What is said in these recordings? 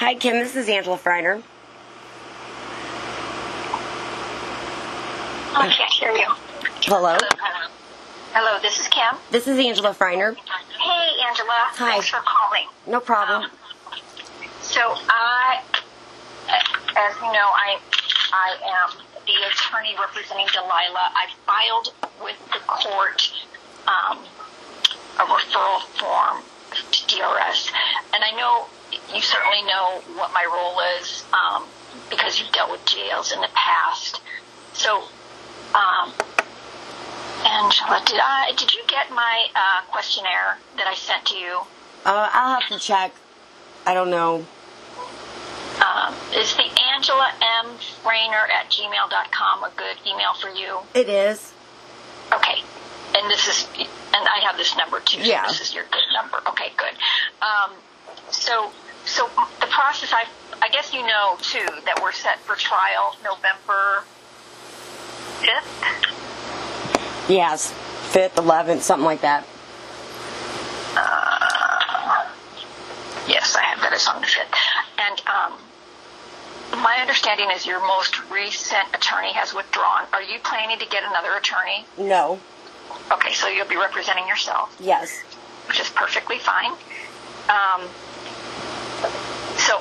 Hi, Kim. This is Angela Freiner. I can't hear you. Hello. Hello, this is Kim. This is Angela Freiner. Hey, Angela. Hi. Thanks for calling. No problem. So as you know, I am the attorney representing Delilah. I filed with the court a referral form to DRS, and I know you certainly know what my role is because you've dealt with jails in the past. So, Angela, did you get my questionnaire that I sent to you? I'll have to check. I don't know. Is the Angela M. Freiner@gmail.com a good email for you? It is. Okay. And I have this number too. So Yeah. This is your good number. Okay, good. So the process, I guess you know too that we're set for trial November 5th. Yes. 5th, 11th, something like that. Yes, I have that as on the 5th. And my understanding is your most recent attorney has withdrawn. Are you planning to get another attorney? No. Okay, so you'll be representing yourself. Yes. Which is perfectly fine. So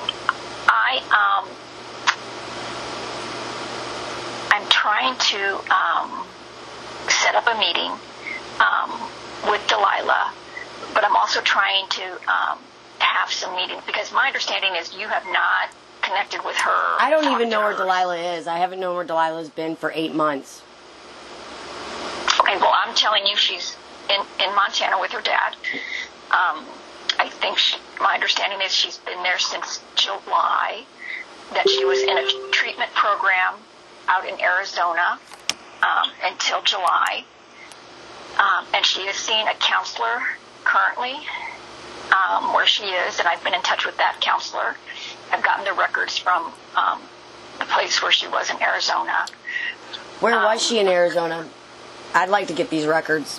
I'm trying to set up a meeting with Delilah, but I'm also trying to have some meetings because my understanding is you have not connected with her. I don't even know where Delilah is. I haven't known where Delilah's been for 8 months. Okay, well, I'm telling you she's in Montana with her dad. I think my understanding is she's been there since July, that she was in a treatment program out in Arizona until July. And she is seeing a counselor currently where she is, and I've been in touch with that counselor. I've gotten the records from the place where she was in Arizona. Where was she in Arizona? I'd like to get these records.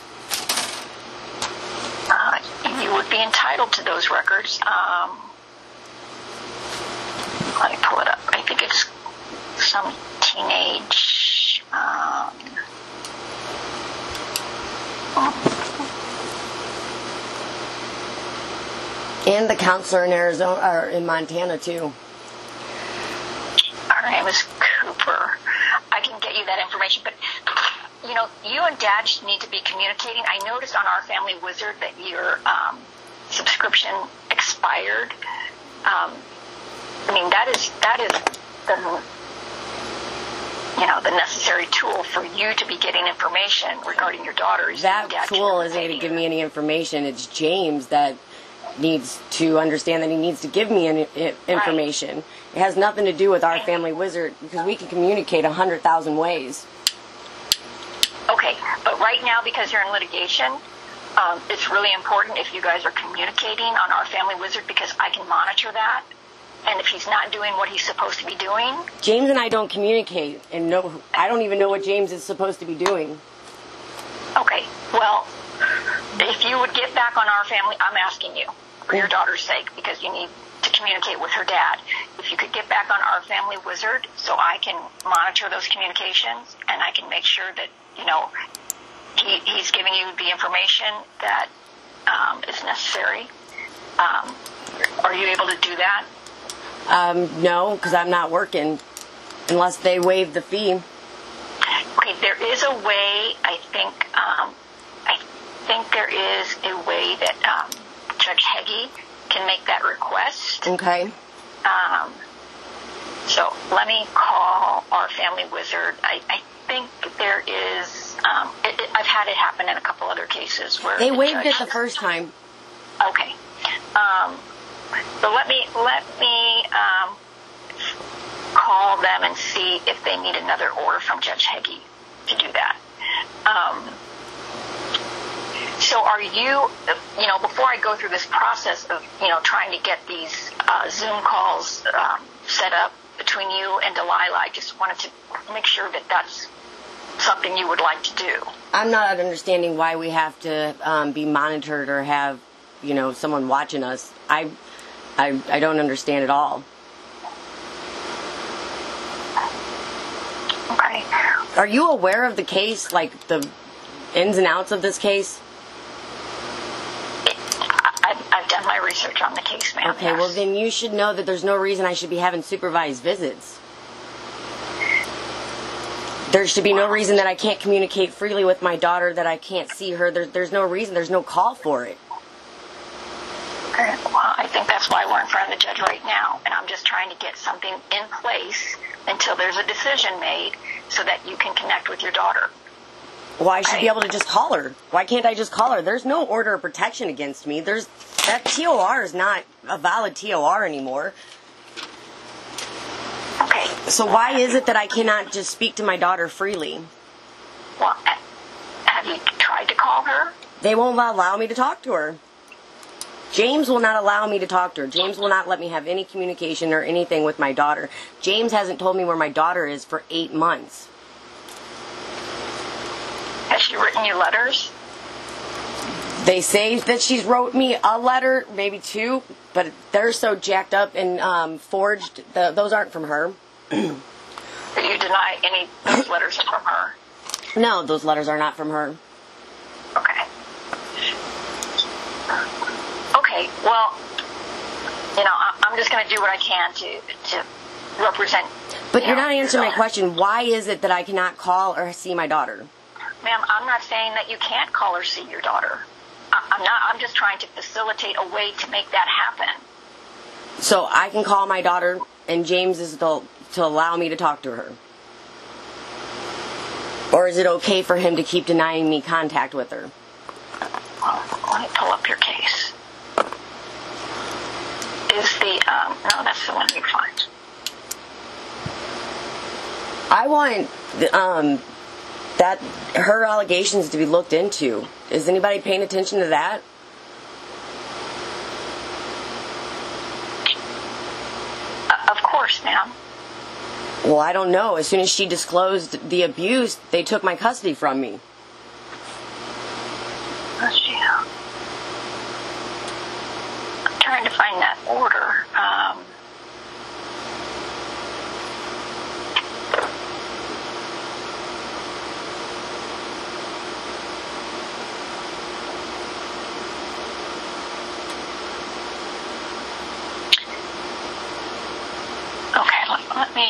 You would be entitled to those records. Let me pull it up. I think it's some teenage... And the counselor in Arizona, or in Montana, too. Her name is Cooper. I can get you that information, but you know, you and Dad need to be communicating. I noticed on Our Family Wizard that your subscription expired. I mean, that is the necessary tool for you to be getting information regarding your daughters. That tool isn't going to give me any information. It's James that needs to understand that he needs to give me information. Right. It has nothing to do with Our Family Wizard because we can communicate 100,000 ways. Okay, but right now, because you're in litigation, it's really important if you guys are communicating on Our Family Wizard because I can monitor that. And if he's not doing what he's supposed to be doing... James and I don't communicate, and I don't even know what James is supposed to be doing. Okay, well, if you would get back on Our Family, I'm asking you, for your daughter's sake, because you need to communicate with her dad. If you could get back on Our Family Wizard so I can monitor those communications and I can make sure that, you know, he's giving you the information that is necessary. Are you able to do that? No, because I'm not working unless they waive the fee. Okay, there is a way. I think there is a way that Judge Heggie can make that request. Okay. So let me call Our Family Wizard. I think there is. I've had it happen in a couple other cases where they waived it the first time. Okay. So let me call them and see if they need another order from Judge Heggie to do that. So are you before I go through this process of, trying to get these Zoom calls set up between you and Delilah, I just wanted to make sure that that's something you would like to do. I'm not understanding why we have to be monitored or have, someone watching us. I don't understand at all. Okay. Are you aware of the case, like the ins and outs of this case? I've done my research on the case, ma'am. Okay, well then you should know that there's no reason I should be having supervised visits. There should be no reason that I can't communicate freely with my daughter, that I can't see her. There's no reason. There's no call for it. Okay. Well, I think that's why we're in front of the judge right now, and I'm just trying to get something in place until there's a decision made so that you can connect with your daughter. Well, I should be able to just call her. Why can't I just call her? There's no order of protection against me. That TOR is not a valid TOR anymore. Okay. So why is it that I cannot just speak to my daughter freely? Well, have you tried to call her? They won't allow me to talk to her. James will not allow me to talk to her. James will not let me have any communication or anything with my daughter. James hasn't told me where my daughter is for 8 months. Has she written you letters? They say that she's wrote me a letter, maybe 2, but they're so jacked up and forged. Those aren't from her. But you deny any of those letters are from her? No, those letters are not from her. Okay. Okay, well, I'm just going to do what I can to represent. But you're not answering yourself. my question. Why is it that I cannot call or see my daughter? Ma'am, I'm not saying that you can't call or see your daughter. I'm just trying to facilitate a way to make that happen. So I can call my daughter, and James is to allow me to talk to her? Or is it okay for him to keep denying me contact with her? Well, let me pull up your case. No, that's the one you find. I want that her allegations to be looked into. Is anybody paying attention to that? Of course, ma'am. Well, I don't know. As soon as she disclosed the abuse, they took my custody from me. Yeah. I'm trying to find that order. Okay, let me.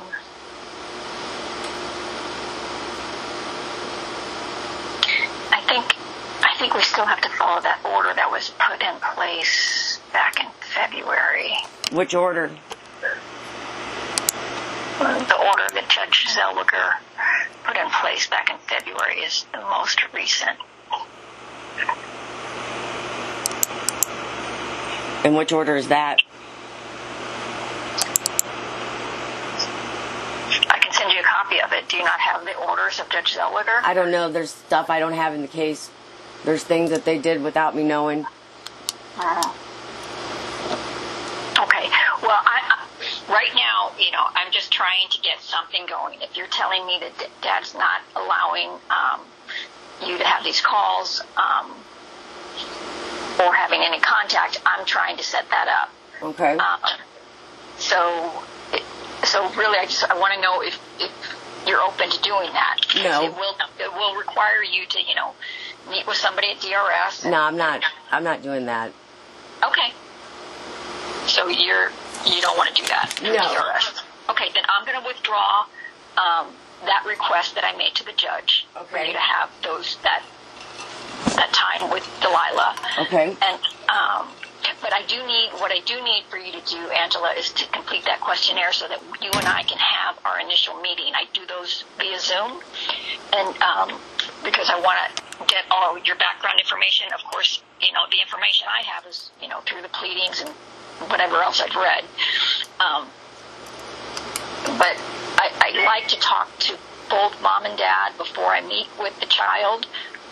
I think we still have to follow that order that was put in place back in February. Which order? The order that Judge Zellweger put in place back in February is the most recent. And which order is that? I can send you a copy of it. Do you not have the orders of Judge Zellweger? I don't know. There's stuff I don't have in the case. There's things that they did without me knowing. Okay. Well, right now, I'm just trying to get something going. If you're telling me that Dad's not allowing you to have these calls or having any contact, I'm trying to set that up. Okay. So really, I want to know if you're open to doing that. No. It will require you to, meet with somebody at DRS. No, I'm not. I'm not doing that. Okay. So you don't want to do that? No. DRS. Okay, then I'm going to withdraw that request that I made to the judge for you to have that time with Delilah. Okay. And but what I do need for you to do, Angela, is to complete that questionnaire so that you and I can have our initial meeting. I do those via Zoom, and because I want to get all your background information. Of course, the information I have is through the pleadings and whatever else I've read. But I like to talk to both mom and dad before I meet with the child.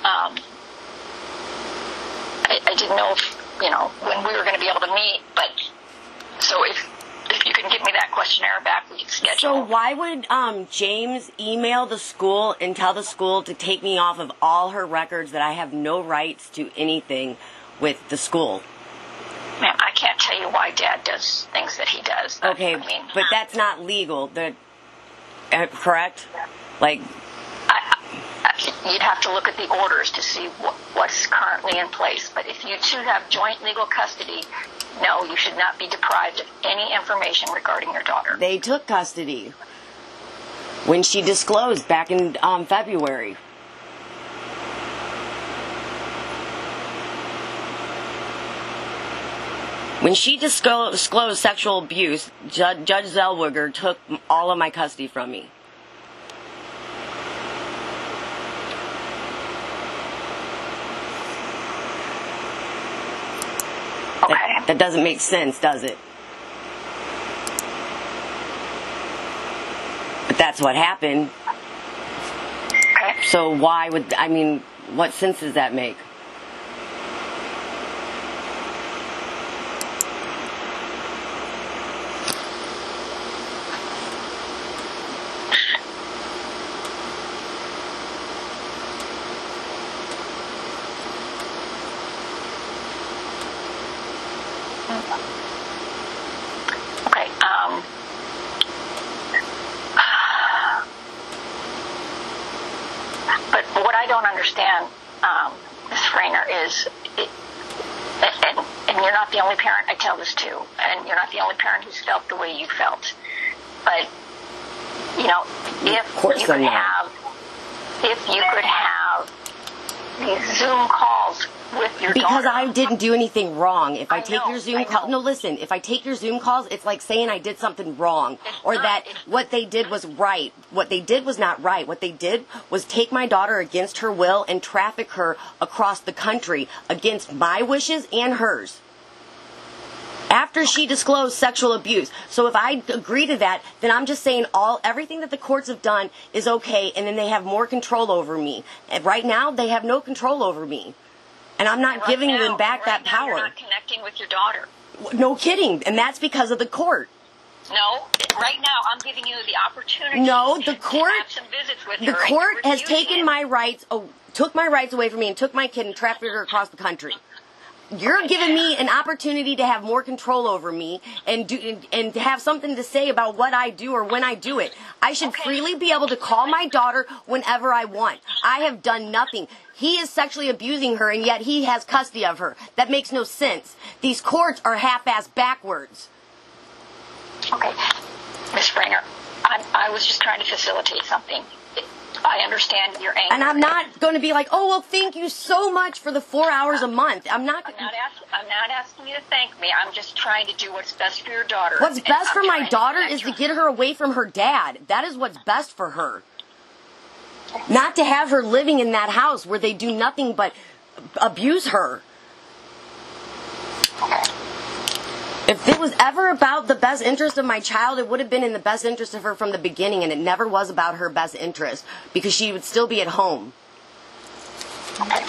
I didn't know if when we were going to be able to meet, but so if you can give me that questionnaire back, we can schedule. So why would James email the school and tell the school to take me off of all her records, that I have no rights to anything with the school? Ma'am, I can't tell you why Dad does things that he does. Okay, but that's not legal. Correct? Like, you'd have to look at the orders to see what's currently in place. But if you two have joint legal custody, no, you should not be deprived of any information regarding your daughter. they took custody when she disclosed back in February. When she disclosed sexual abuse, Judge Zellweger took all of my custody from me. Okay. That doesn't make sense, does it? But that's what happened. Okay. So why would, I mean, what sense does that make? Okay. But what I don't understand, Ms. Frainer, is, and you're not the only parent I tell this to, and you're not the only parent who's felt the way you felt. But you know, if you could have these Zoom calls with your Because daughter. I didn't do anything wrong. If I take know, your Zoom I call, know. no, listen. If I take your Zoom calls, it's like saying I did something wrong, or that what they did was right. What they did was not right. What they did was take my daughter against her will and traffic her across the country against my wishes and hers. After she disclosed sexual abuse. So if I agree to that, then I'm just saying everything that the courts have done is okay, and then they have more control over me. And right now, they have no control over me. And I'm not giving them back that now power. You're not connecting with your daughter. No kidding. And that's because of the court. No, right now I'm giving you the opportunity. No, the to court. have some visits with The her, and court you're has refusing taken it. my rights, took my rights away from me, and took my kid and trafficked her across the country. You're giving me an opportunity to have more control over me and to have something to say about what I do or when I do it. I should freely be able to call my daughter whenever I want. I have done nothing. He is sexually abusing her, and yet he has custody of her. That makes no sense. These courts are half-assed backwards. Okay, Ms. Springer, I was just trying to facilitate something. I understand your anger. And I'm not going to be like, oh, well, thank you so much for the 4 hours a month. I'm not asking you to thank me. I'm just trying to do what's best for your daughter. What's best for my daughter is to to get her away from her dad. That is what's best for her. Not to have her living in that house where they do nothing but abuse her. If it was ever about the best interest of my child, it would have been in the best interest of her from the beginning, and it never was about her best interest, because she would still be at home. Okay.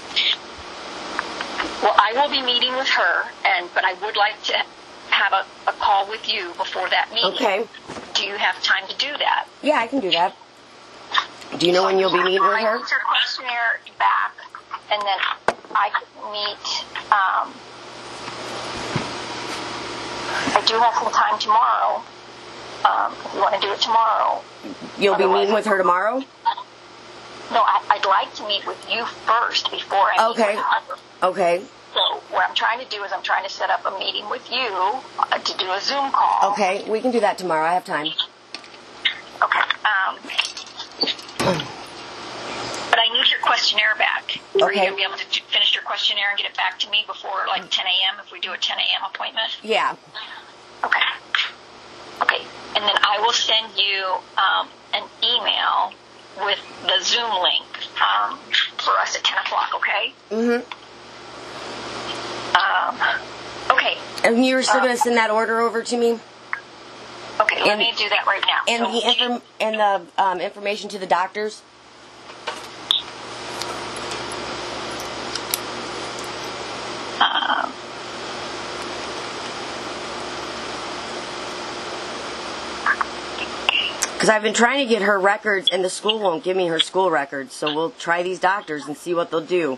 Well, I will be meeting with her, but I would like to have a call with you before that meeting. Okay. Do you have time to do that? Yeah, I can do that. Do you know when you'll be meeting with her? I need your questionnaire back, and then I could meet. I do have some time tomorrow. If you want to do it tomorrow. You'll be meeting with her tomorrow? No, I'd like to meet with you first before I meet with her. Okay. So what I'm trying to do is I'm trying to set up a meeting with you to do a Zoom call. Okay, we can do that tomorrow. I have time. Okay. But I need your questionnaire back. Are you going to be able to finish your questionnaire and get it back to me before like 10 a.m. if we do a 10 a.m. appointment? Yeah. Okay. Okay. And then I will send you an email with the Zoom link for us at 10 o'clock, okay? Mm-hmm. Okay. And you're still going to send that order over to me? Okay, let me do that right now. And the information to the doctors? Because I've been trying to get her records, and the school won't give me her school records. So we'll try these doctors and see what they'll do.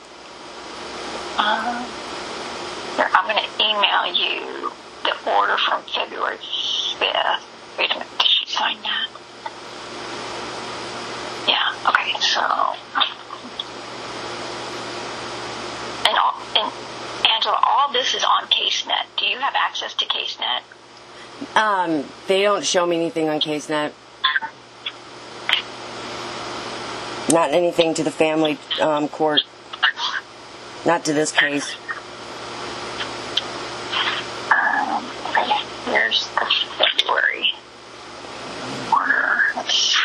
I'm going to email you the order from February 5th. Wait a minute, did she sign that? So, and Angela, all this is on CaseNet. Do you have access to CaseNet? They don't show me anything on CaseNet. Not anything to the family court. Not to this case. Okay, here's the February order. Let's see.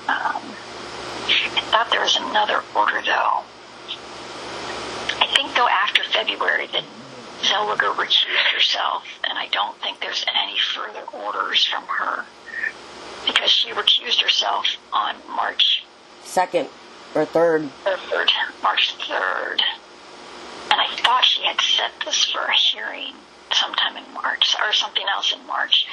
I thought there was another order, though. I think, though, after February that Zellweger recused herself, and I don't think there's any further orders from her because she recused herself on March 2nd or 3rd. March 3rd. And I thought she had set this for a hearing sometime in March, or something else in March.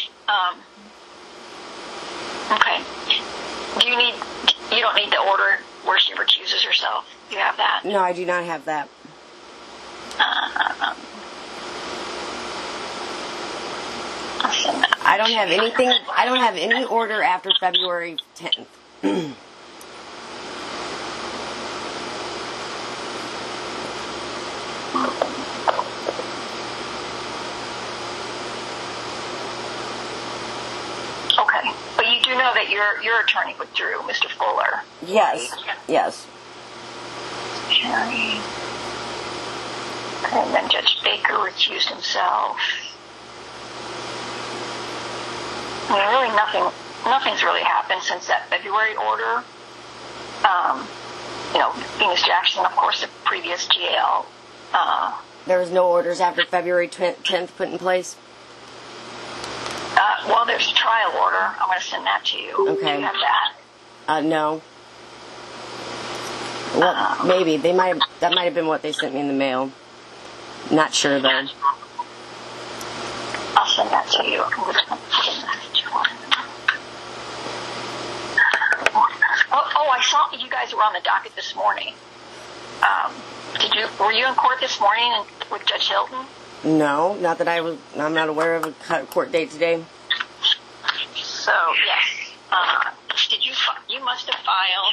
Okay. You don't need the order where she recuses herself? You have that? No, I do not have that. I don't have anything. I don't have any order after February 10th. Okay, but you do know that your attorney withdrew, Mr. Fuller. Yes. Right? Yes. Hearing. And then Judge Baker recused himself. I mean, really nothing's really happened since that February order. Venus Jackson, of course, the previous GAL. There was no orders after February 10th put in place? Well, there's a trial order. I'm going to send that to you. Okay. Do you have that? No. Well, maybe. That might have been what they sent me in the mail. Not sure, though. I'll send that to you. I'm just going to put in message one. I saw you guys were on the docket this morning. Were you in court this morning with Judge Hilton? No, not that I'm not aware of a court date today. So, yes. You must have filed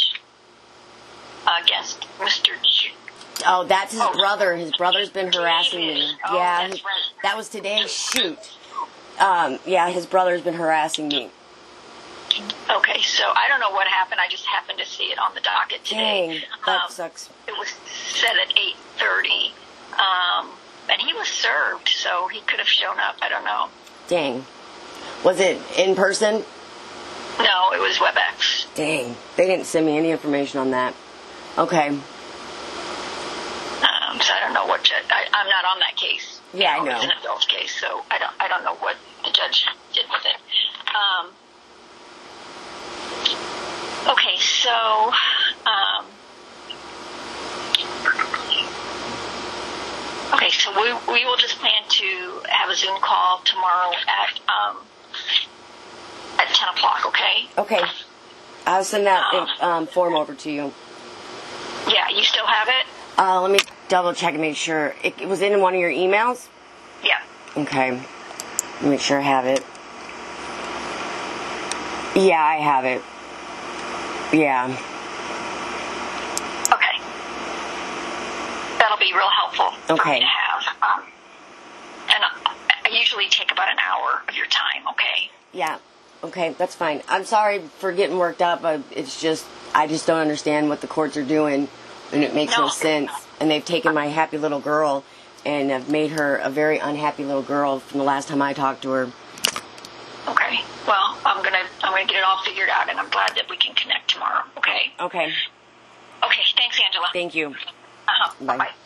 against Mr. Oh, that's his brother. His brother's been harassing me. Oh, Yeah, that's right. that was today. Shoot. Yeah, his brother's been harassing me. Okay, so I don't know what happened. I just happened to see it on the docket today. Dang, that sucks. It was set at 8:30, and he was served, so he could have shown up. I don't know. Dang. Was it in person? No, it was WebEx. Dang. They didn't send me any information on that. Okay. So I don't know what I'm not on that case. Yeah, I know. It's an adult case, so I don't know what the judge did with it. Okay, so we will just plan to have a Zoom call tomorrow at 10 o'clock. Okay. Okay. I'll send that form over to you. Yeah, you still have it? Let me double check and make sure. It was in one of your emails? Yeah. Okay. Let me make sure I have it. Yeah, I have it. Yeah. Okay. That'll be real helpful for me to have. And I usually take about an hour of your time, okay? Yeah. Okay, that's fine. I'm sorry for getting worked up. It's just, I just don't understand what the courts are doing, and it makes no sense. And they've taken my happy little girl and have made her a very unhappy little girl from the last time I talked to her. Okay. Well, I'm gonna get it all figured out, and I'm glad that we can connect tomorrow. Okay. Okay. Okay. Thanks, Angela. Thank you. Bye.